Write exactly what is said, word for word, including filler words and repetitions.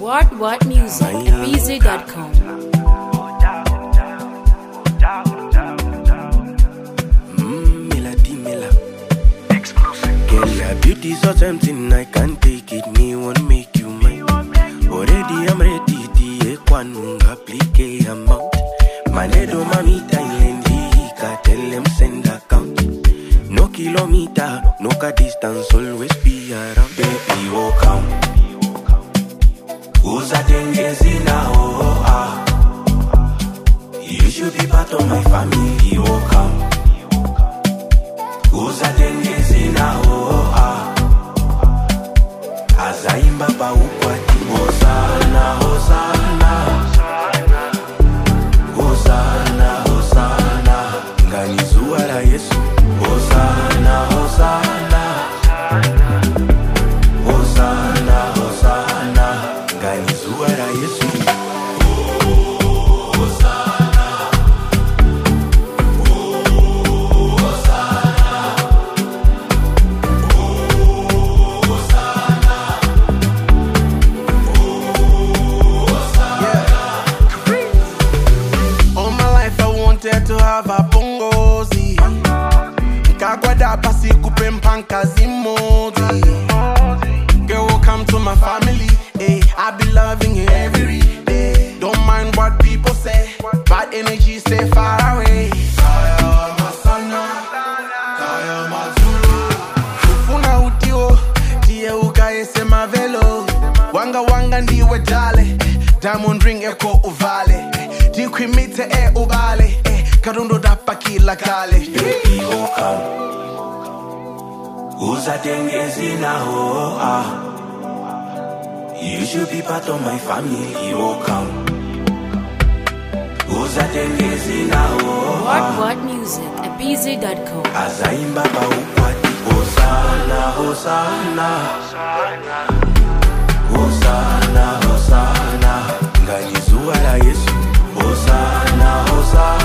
What What Music at b z dot com. Mmm, melody, mela. Girl, your beauty so tempting, I can't take it. Me won't make you mine. Already I'm ready, the equanunga plike amount. Manedo mamita ilendi, tell them send account. No kilometer, no ka distance, always be around. Baby, walk out. Who's that engaging now? Oh, ah. You should be part of my family, walk out. Who's that engaging now? Oh, ah. Azaimba pa ukwati, Hosanna, Hosanna. Hosanna, Hosanna. Ngani zuwala Yesu. Hosanna, Hosanna. Hosanna, Hosanna. Ngani zuwala Yesu. To have a bongozi Kagwada pasi kupe mpanka zimozi. Girl, welcome to my family. Hey, I be loving you every day. Don't mind what people say. Bad energy stay far away. Kaya masana, kaya mazulu. Ufuna utio, tie ukae sema velo. Wanga wanga ndiwe jale. Diamond ring eko uvale. Dikwimite e ubale. Karundo dapa kila kale. Baby, oka. Uza tengezi na ho ah. You should be part of my family, oka. Uza tengezi na ho What ah. What Music at b z dot com. Azaimba pa ukwati. Hosanna, Hosanna. Hosanna, Hosanna. Ngani zuwala Yesu. Hosanna, Hosanna.